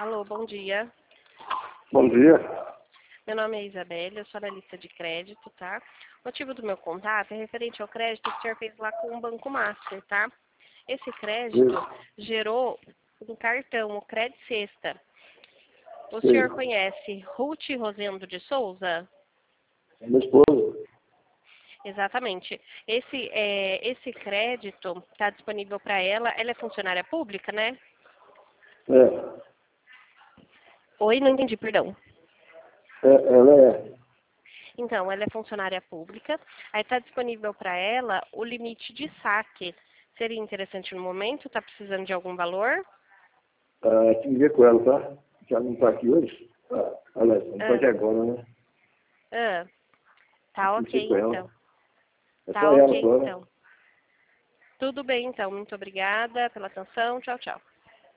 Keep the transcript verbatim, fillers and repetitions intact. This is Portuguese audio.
Alô, bom dia. Bom dia. Meu nome é Isabelle, eu sou analista de crédito, tá? O motivo do meu contato é referente ao crédito que o senhor fez lá com o Banco Master, tá? Esse crédito Isso. gerou um cartão, o Cred Sexta. O Sim. senhor conhece Ruth Rosendo de Souza? É minha esposa. Exatamente. Esse, é, esse crédito está disponível para ela. Ela é funcionária pública, né? É. Oi, não entendi, perdão. É, ela é. Então, ela é funcionária pública. Aí está disponível para ela o limite de saque. Seria interessante no momento? Está precisando de algum valor? Ah, tem que ver com ela, tá? Já não está aqui hoje? Ah, aliás, não está Ah, aqui agora, né? ah, tá Tem que ver ok, com então. ela. É Tá só ela ok, só, né? então. Tudo bem, então. Muito obrigada pela atenção. Tchau, tchau.